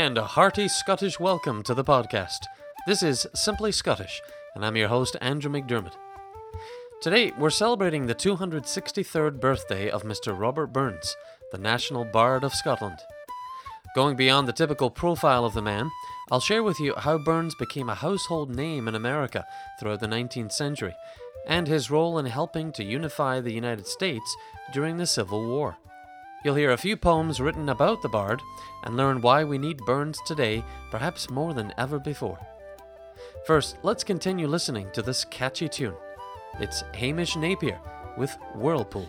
and a hearty Scottish welcome to the podcast. This is Simply Scottish, and I'm your host, Andrew McDermott. Today, we're celebrating the 263rd birthday of Mr. Robert Burns, the National Bard of Scotland. Going beyond the typical profile of the man, I'll share with you how Burns became a household name in America throughout the 19th century, and his role in helping to unify the United States during the Civil War. You'll hear a few poems written about the Bard and learn why we need Burns today, perhaps more than ever before. First, let's continue listening to this catchy tune. It's Hamish Napier with Whirlpool.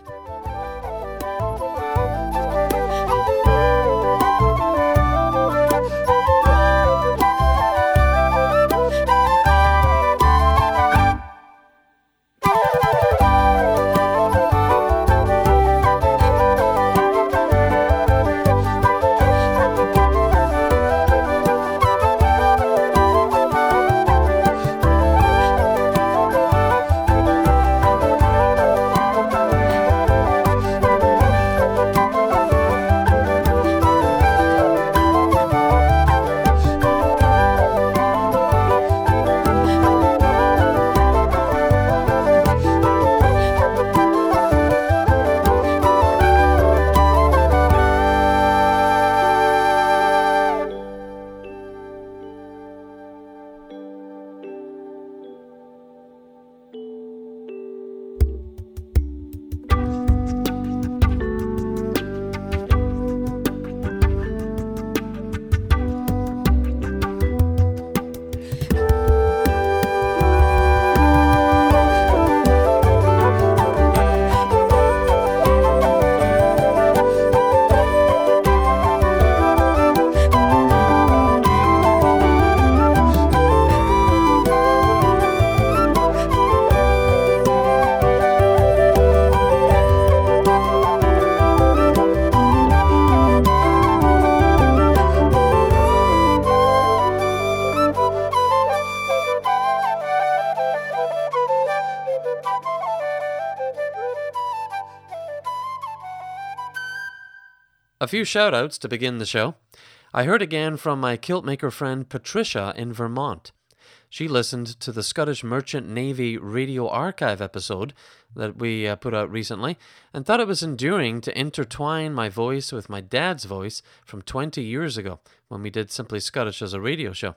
A few shout-outs to begin the show. I heard again from my kilt maker friend Patricia in Vermont. She listened to the Scottish Merchant Navy Radio Archive episode that we put out recently and thought it was endearing to intertwine my voice with my dad's voice from 20 years ago when we did Simply Scottish as a radio show.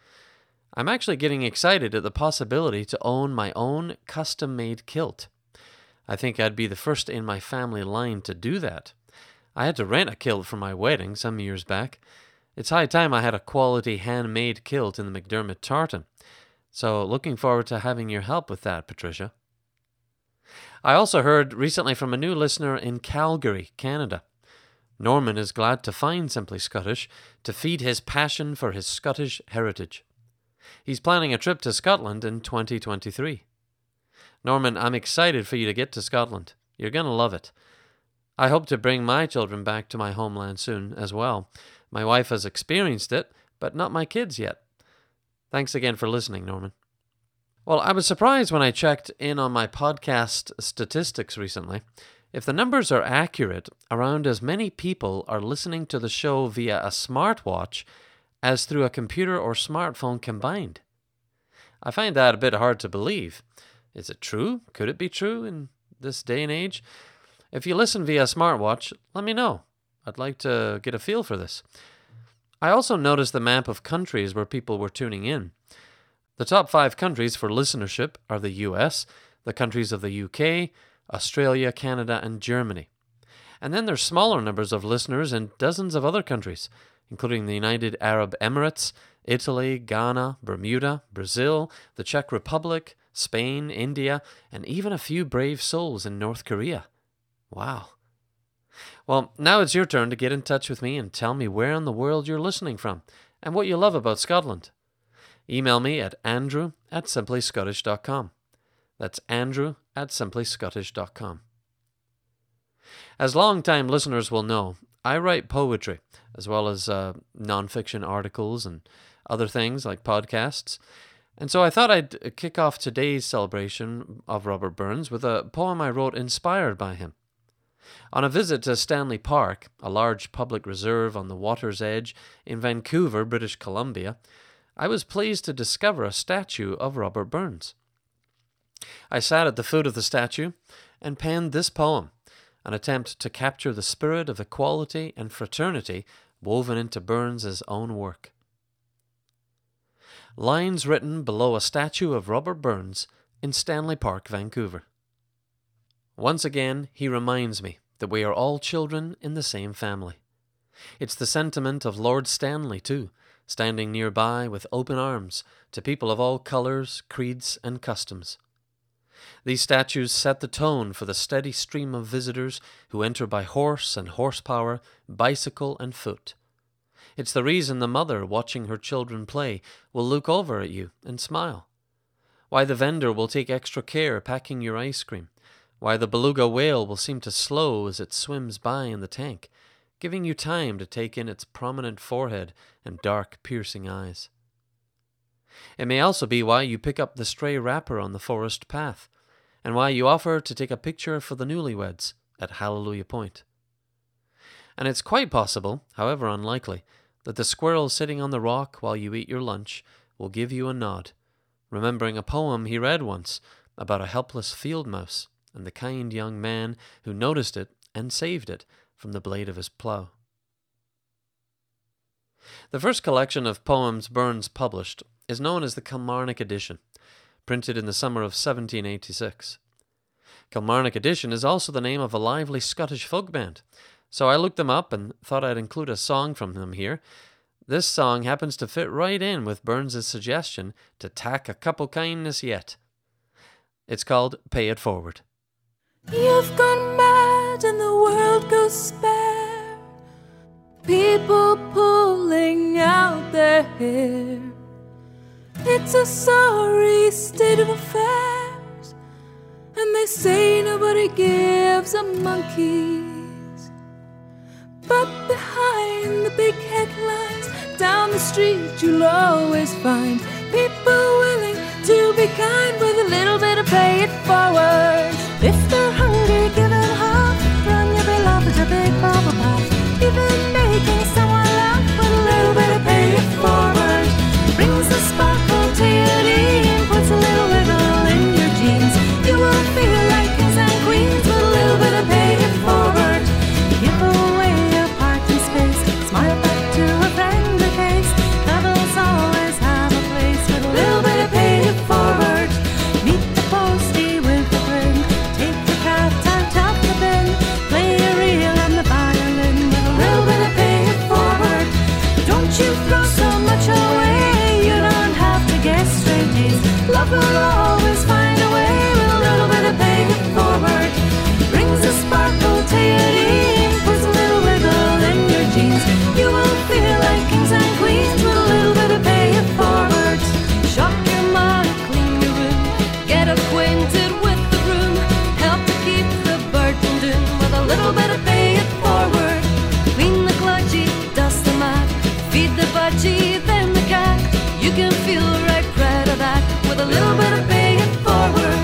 I'm actually getting excited at the possibility to own my own custom-made kilt. I think I'd be the first in my family line to do that. I had to rent a kilt for my wedding some years back. It's high time I had a quality handmade kilt in the McDermott tartan. So looking forward to having your help with that, Patricia. I also heard recently from a new listener in Calgary, Canada. Norman is glad to find Simply Scottish to feed his passion for his Scottish heritage. He's planning a trip to Scotland in 2023. Norman, I'm excited for you to get to Scotland. You're going to love it. I hope to bring my children back to my homeland soon as well. My wife has experienced it, but not my kids yet. Thanks again for listening, Norman. Well, I was surprised when I checked in on my podcast statistics recently. If the numbers are accurate, around as many people are listening to the show via a smartwatch as through a computer or smartphone combined. I find that a bit hard to believe. Is it true? Could it be true in this day and age? If you listen via smartwatch, let me know. I'd like to get a feel for this. I also noticed the map of countries where people were tuning in. The top 5 countries for listenership are the US, the countries of the UK, Australia, Canada, and Germany. And then there's smaller numbers of listeners in dozens of other countries, including the United Arab Emirates, Italy, Ghana, Bermuda, Brazil, the Czech Republic, Spain, India, and even a few brave souls in North Korea. Wow. Well, now it's your turn to get in touch with me and tell me where in the world you're listening from and what you love about Scotland. Email me at andrew@simplyscottish.com. That's andrew@simplyscottish.com. As long-time listeners will know, I write poetry, as well as non-fiction articles and other things like podcasts. And so I thought I'd kick off today's celebration of Robert Burns with a poem I wrote inspired by him. On a visit to Stanley Park, a large public reserve on the water's edge in Vancouver, British Columbia, I was pleased to discover a statue of Robert Burns. I sat at the foot of the statue and penned this poem, an attempt to capture the spirit of equality and fraternity woven into Burns's own work. Lines written below a statue of Robert Burns in Stanley Park, Vancouver. Once again, he reminds me that we are all children in the same family. It's the sentiment of Lord Stanley, too, standing nearby with open arms to people of all colours, creeds, and customs. These statues set the tone for the steady stream of visitors who enter by horse and horsepower, bicycle and foot. It's the reason the mother, watching her children play, will look over at you and smile. Why the vendor will take extra care packing your ice cream. Why the beluga whale will seem to slow as it swims by in the tank, giving you time to take in its prominent forehead and dark, piercing eyes. It may also be why you pick up the stray wrapper on the forest path, and why you offer to take a picture for the newlyweds at Hallelujah Point. And it's quite possible, however unlikely, that the squirrel sitting on the rock while you eat your lunch will give you a nod, remembering a poem he read once about a helpless field mouse and the kind young man who noticed it and saved it from the blade of his plough. The first collection of poems Burns published is known as the Kilmarnock Edition, printed in the summer of 1786. Kilmarnock Edition is also the name of a lively Scottish folk band, so I looked them up and thought I'd include a song from them here. This song happens to fit right in with Burns's suggestion to tack a couple kindness yet. It's called Pay It Forward. You've gone mad and the world goes spare. People pulling out their hair. It's a sorry state of affairs, and they say nobody gives a monkey's. But behind the big headlines, down the street you'll always find people willing to be kind with a little bit of pay it forward. If they're hungry, give them half. Run your bill off at a big bubble bath. Even making someone laugh with a little bit of pay it forward. Brings the sparkle to your knee and puts a little wiggle in your jeans. You will feel like kings and queens with a little bit of pay it forward. Give away your parking space, smile back to a friendly face. Devils always have a place with a little bit of pay it forward. Meet the postie with a grin, take the cat out of the bin, play a reel on the violin with a little bit of pay it forward. Don't you throw so much away, you don't have to guess straight A's. Love will always find a way with a little bit of pay it forward. Brings a sparkle to your knee, puts a little wiggle in your jeans. You will feel like kings and queens with a little bit of pay it forward. Shop your money, clean your room, get acquainted with the room, help to keep the burden down with a little bit of pay it forward. Clean the kludgy, dust the mat, feed the budgie, then the cat. You can feel right proud of that with a little bit of pay it forward.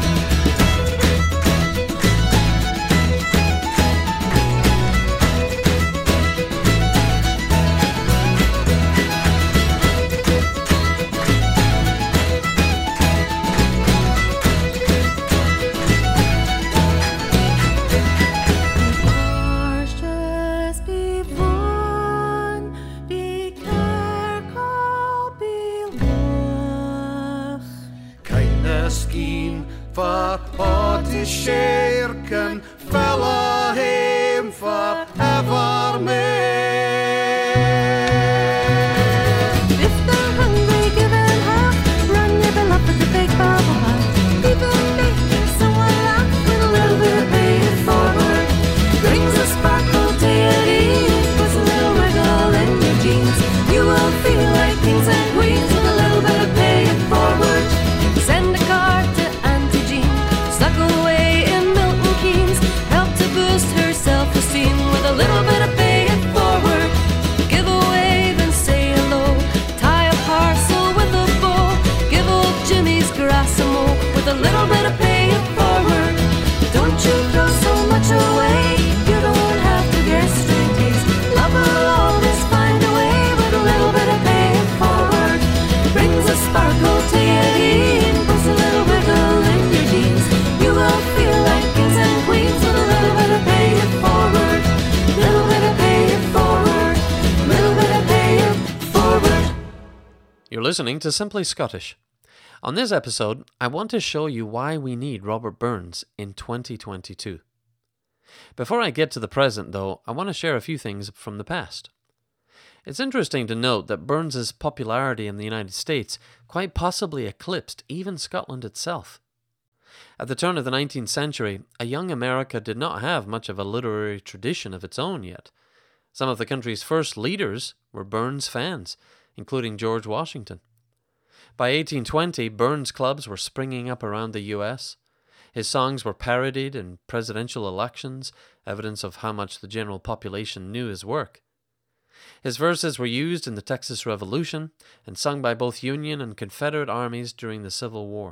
Just be fun, be careful, be lach. Keine skien for party shirken fella him for evermore. If they're hungry, give them half. Run your bill up at the big bubble bath. Even making someone laugh with a little bit of pay it forward. Brings a sparkle to your knee, puts a little wiggle in your jeans. You will feel like kings and queens with a little bit of pay it forward. Send a card to Auntie Jean, stuck away in Milton Keynes. Help to boost her self-esteem with a little bit of pay it forward. Give away, then say hello. Tie a parcel with a bow. Give old Jimmy's grass a mow with a little bit of pay it forward. Don't you throw so much away, you listening to Simply Scottish. On this episode, I want to show you why we need Robert Burns in 2022. Before I get to the present, though, I want to share a few things from the past. It's interesting to note that Burns's popularity in the United States quite possibly eclipsed even Scotland itself. At the turn of the 19th century, a young America did not have much of a literary tradition of its own yet. Some of the country's first leaders were Burns fans, including George Washington. By 1820, Burns clubs were springing up around the U.S. His songs were parodied in presidential elections, evidence of how much the general population knew his work. His verses were used in the Texas Revolution and sung by both Union and Confederate armies during the Civil War.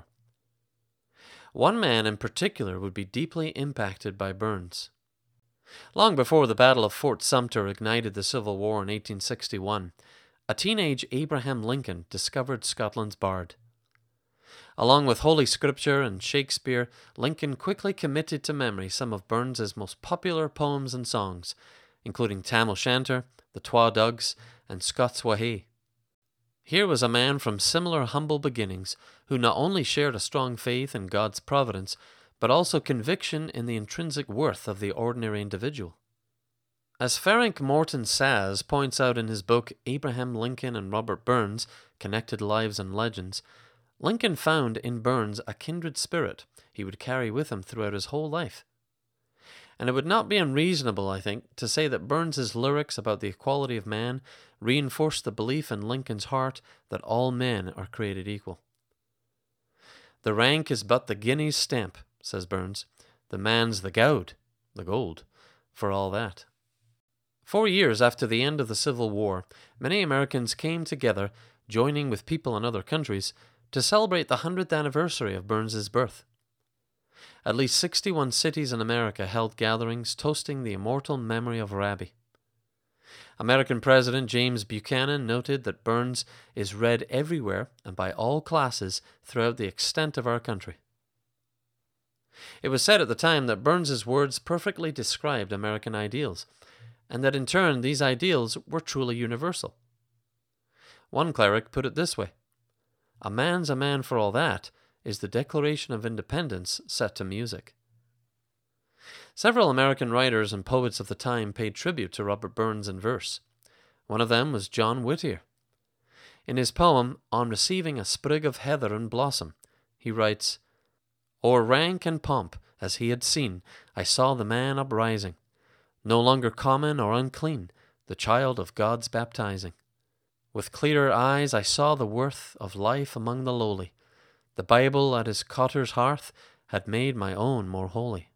One man in particular would be deeply impacted by Burns. Long before the Battle of Fort Sumter ignited the Civil War in 1861, a teenage Abraham Lincoln discovered Scotland's bard. Along with Holy Scripture and Shakespeare, Lincoln quickly committed to memory some of Burns's most popular poems and songs, including Tam O'Shanter, the Twa Dogs, and Scots Wha Hae. Here was a man from similar humble beginnings who not only shared a strong faith in God's providence, but also conviction in the intrinsic worth of the ordinary individual. As Ferenc Morton Saz points out in his book Abraham Lincoln and Robert Burns, Connected Lives and Legends, Lincoln found in Burns a kindred spirit he would carry with him throughout his whole life. And it would not be unreasonable, I think, to say that Burns's lyrics about the equality of man reinforced the belief in Lincoln's heart that all men are created equal. The rank is but the guinea's stamp, says Burns. The man's the gowd, the gold, for all that. 4 years after the end of the Civil War, many Americans came together, joining with people in other countries, to celebrate the 100th anniversary of Burns's birth. At least 61 cities in America held gatherings toasting the immortal memory of Rabbie. American President James Buchanan noted that Burns is read everywhere and by all classes throughout the extent of our country. It was said at the time that Burns's words perfectly described American ideals, and that in turn these ideals were truly universal. One cleric put it this way: "A man's a man for all that" is the Declaration of Independence set to music. Several American writers and poets of the time paid tribute to Robert Burns in verse. One of them was John Whittier. In his poem, On Receiving a Sprig of Heather in Blossom, he writes, "O'er rank and pomp, as he had seen, I saw the man uprising, no longer common or unclean, the child of God's baptizing. With clearer eyes I saw the worth of life among the lowly. The Bible at his cotter's hearth had made my own more holy."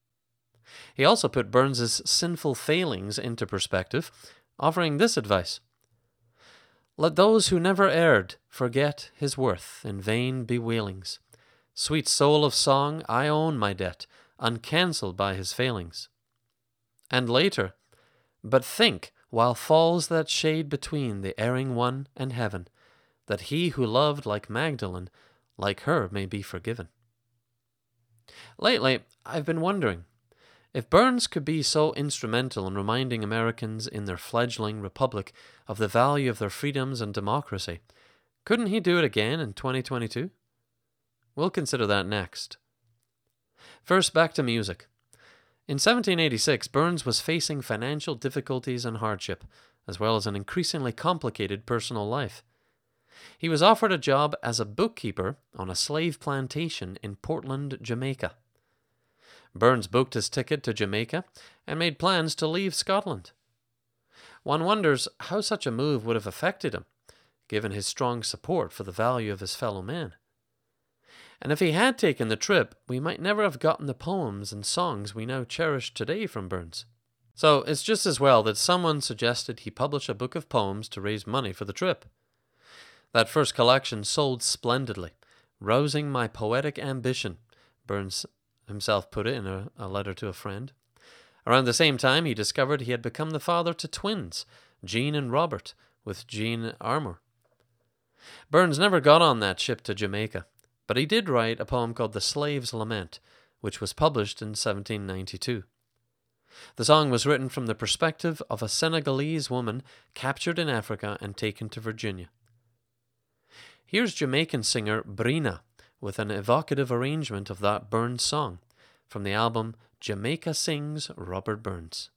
He also put Burns's sinful failings into perspective, offering this advice: "Let those who never erred forget his worth in vain bewailings. Sweet soul of song, I own my debt, uncancelled by his failings." And later, "But think, while falls that shade between the erring one and heaven, that he who loved like Magdalene, like her may be forgiven." Lately, I've been wondering, if Burns could be so instrumental in reminding Americans in their fledgling republic of the value of their freedoms and democracy, couldn't he do it again in 2022? We'll consider that next. First, back to music. In 1786, Burns was facing financial difficulties and hardship, as well as an increasingly complicated personal life. He was offered a job as a bookkeeper on a slave plantation in Portland, Jamaica. Burns booked his ticket to Jamaica and made plans to leave Scotland. One wonders how such a move would have affected him, given his strong support for the value of his fellow man. And if he had taken the trip, we might never have gotten the poems and songs we now cherish today from Burns. So it's just as well that someone suggested he publish a book of poems to raise money for the trip. That first collection sold splendidly, rousing my poetic ambition, Burns himself put it in a letter to a friend. Around the same time, he discovered he had become the father to twins, Jean and Robert, with Jean Armour. Burns never got on that ship to Jamaica, but he did write a poem called The Slave's Lament, which was published in 1792. The song was written from the perspective of a Senegalese woman captured in Africa and taken to Virginia. Here's Jamaican singer Brina with an evocative arrangement of that Burns song from the album Jamaica Sings Robert Burns.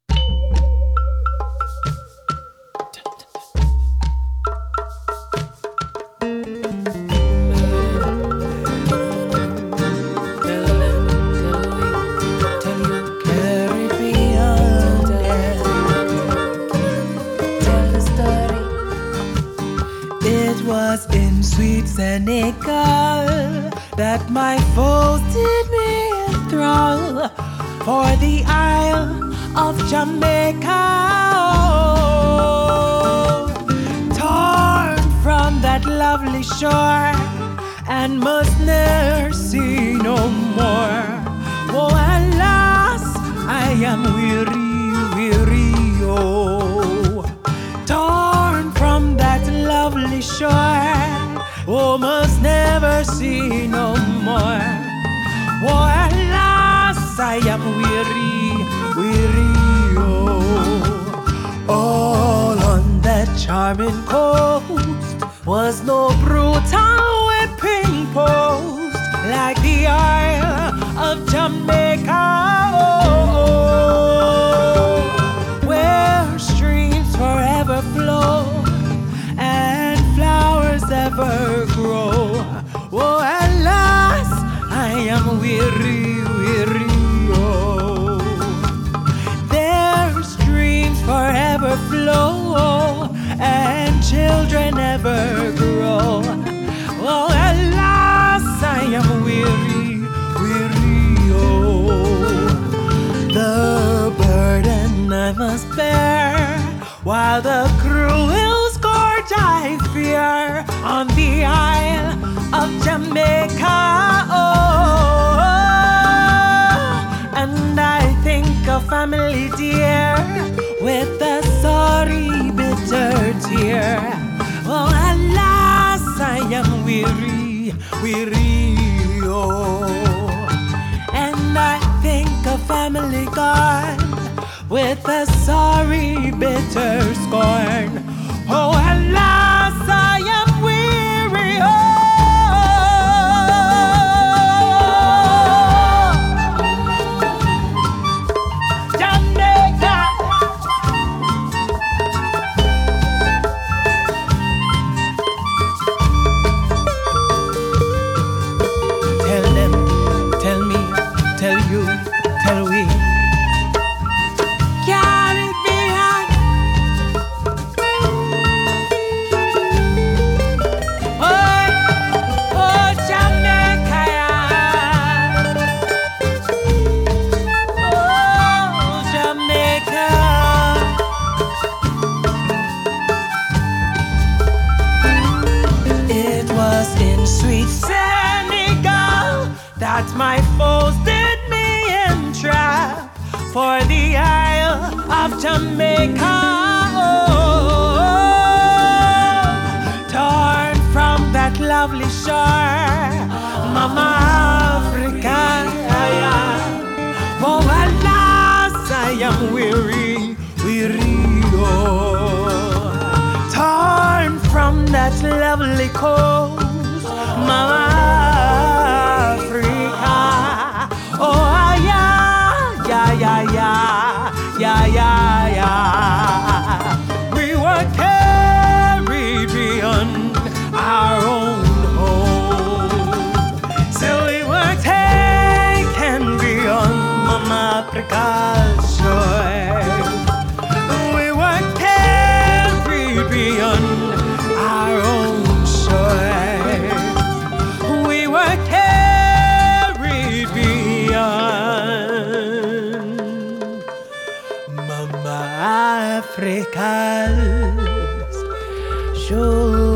Sweet Senegal, that my foes did me enthrall, for the Isle of Jamaica, torn from that lovely shore, and must ne'er see no more. Oh, alas, I am weary, oh, torn from that lovely shore. Oh, must never see no more. Oh, alas, I am weary, oh. All on that charming coast was no brutal whipping post like the Isle of Jamaica, oh, where streams forever flow and flowers ever grow. Oh, alas, I am weary, oh. Their streams forever flow and children ever grow. Oh, alas, I am weary, oh. The burden I must bear while the cruel scourge I fear on the Isle of Jamaica, oh, and I think of family dear with a sorry bitter tear. Oh, alas, I am weary, oh, and I think of family gone with a sorry bitter scorn. Oh, alas, I am weary, oh. Jamaica. Tell them, tell me, tell you, tell we. Caribbean. Oh, Jamaica. Oh, Jamaica. It was in sweet Senegal that my foes did me entrap, for the Isle of Jamaica, oh, torn from that lovely shore, Mama Africa, oh, alas, I am weary, oh, torn from that lovely coast, Mama Africa, oh, yeah. We were carried beyond our own home, so we were taken beyond Mama Africa's shore. We were carried beyond our own shore. We were carried beyond Mama Africa's shore.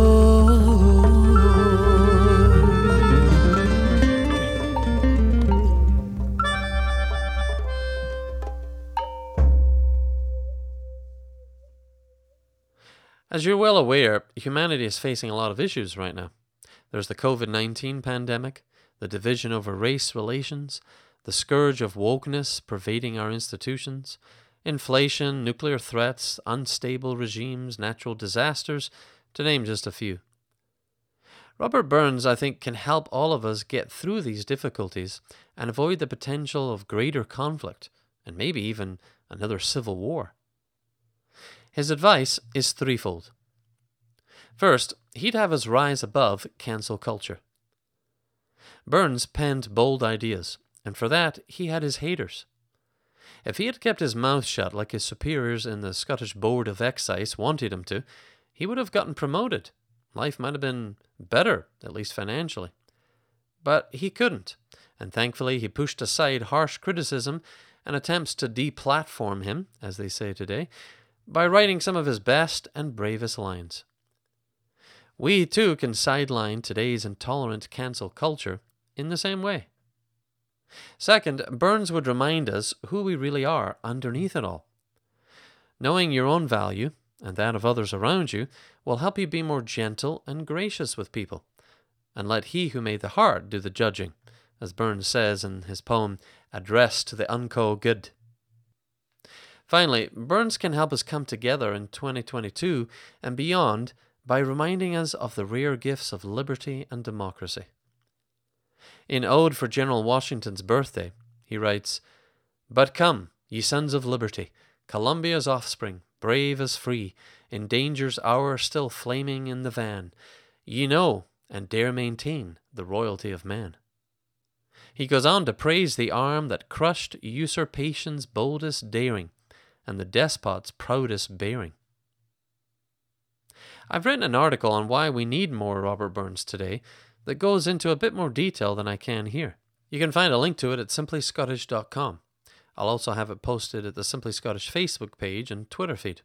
As you're well aware, humanity is facing a lot of issues right now. There's the COVID-19 pandemic, the division over race relations, the scourge of wokeness pervading our institutions, inflation, nuclear threats, unstable regimes, natural disasters, to name just a few. Robert Burns, I think, can help all of us get through these difficulties and avoid the potential of greater conflict and maybe even another civil war. His advice is threefold. First, he'd have us rise above cancel culture. Burns penned bold ideas, and for that he had his haters. If he had kept his mouth shut like his superiors in the Scottish Board of Excise wanted him to, he would have gotten promoted. Life might have been better, at least financially. But he couldn't, and thankfully he pushed aside harsh criticism and attempts to deplatform him, as they say today, by writing some of his best and bravest lines. We too can sideline today's intolerant cancel culture in the same way. Second, Burns would remind us who we really are underneath it all. Knowing your own value and that of others around you will help you be more gentle and gracious with people, and let he who made the heart do the judging, as Burns says in his poem Address to the Unco Good. Finally, Burns can help us come together in 2022 and beyond by reminding us of the rare gifts of liberty and democracy. In Ode for General Washington's birthday, he writes, "But come, ye sons of liberty, Columbia's offspring, brave as free, in danger's hour still flaming in the van, ye know and dare maintain the royalty of man." He goes on to praise the arm that crushed usurpation's boldest daring and the despot's proudest bearing. I've written an article on why we need more Robert Burns today that goes into a bit more detail than I can here. You can find a link to it at simplyscottish.com. I'll also have it posted at the Simply Scottish Facebook page and Twitter feed.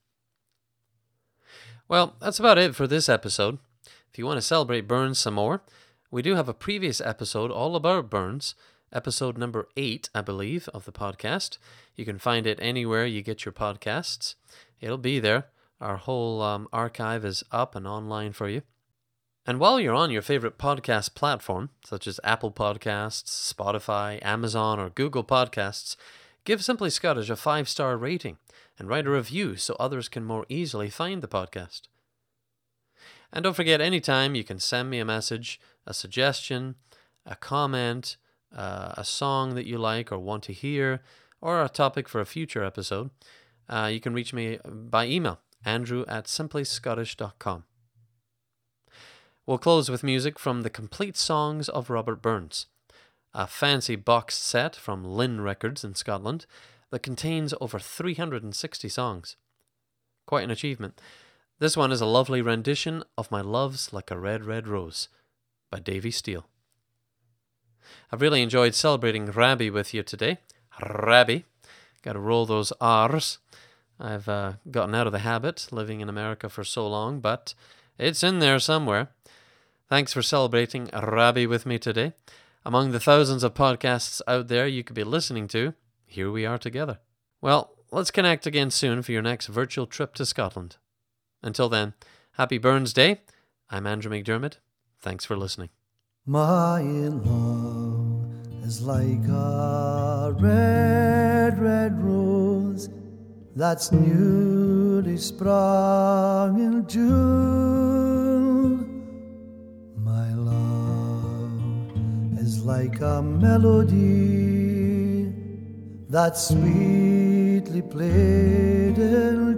Well, that's about it for this episode. If you want to celebrate Burns some more, we do have a previous episode all about Burns, episode number 8, I believe, of the podcast. You can find it anywhere you get your podcasts. It'll be there. Our whole archive is up and online for you. And while you're on your favorite podcast platform, such as Apple Podcasts, Spotify, Amazon, or Google Podcasts, give Simply Scottish a 5-star rating and write a review so others can more easily find the podcast. And don't forget, anytime you can send me a message, a suggestion, a comment, a song that you like or want to hear, or a topic for a future episode. You can reach me by email, andrew@simplyscottish.com. We'll close with music from the Complete Songs of Robert Burns, a fancy boxed set from Lynn Records in Scotland that contains over 360 songs. Quite an achievement. This one is a lovely rendition of My Love's Like a Red, Red Rose by Davy Steele. I've really enjoyed celebrating Rabbi with you today. Rabbi. Got to roll those R's. I've gotten out of the habit living in America for so long, but it's in there somewhere. Thanks for celebrating Rabbi with me today. Among the thousands of podcasts out there you could be listening to, here we are together. Well, let's connect again soon for your next virtual trip to Scotland. Until then, happy Burns Day. I'm Andrew McDermott. Thanks for listening. My love is like a red, red rose that's newly sprung in June. My love is like a melody that's sweetly played in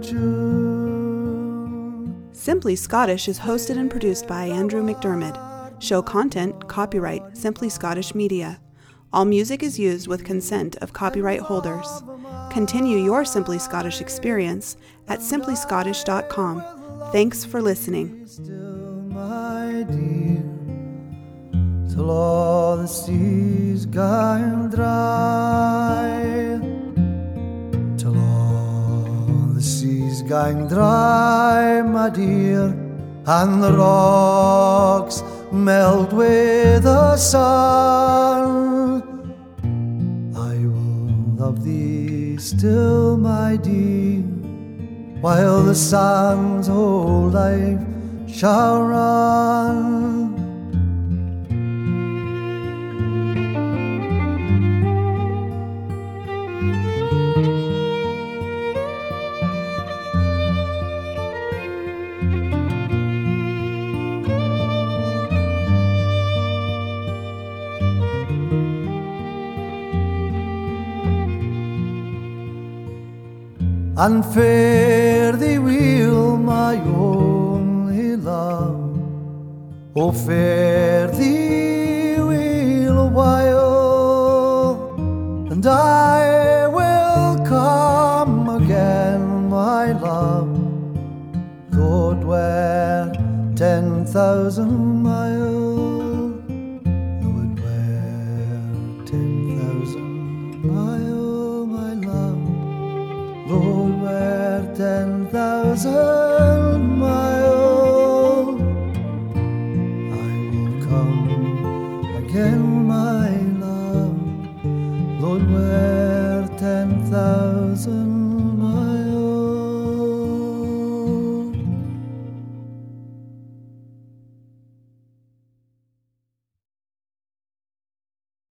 June. Simply Scottish is hosted and produced by Andrew McDermott. Show content, copyright, Simply Scottish Media. All music is used with consent of copyright holders. Continue your Simply Scottish experience at simplyscottish.com. Thanks for listening. Still, my dear, till all the seas gone dry, till all the seas gone dry, my dear, and the rocks melt with the sun. I will love thee still, my dear, while the sands whole life shall run. and fare thee weel, my only love. Oh, fare thee weel a while, and I will come again, my love, though it were 10,000 miles, though it were 10,000 miles, my love, though it were 10,000 miles, I will come again, my love, though it were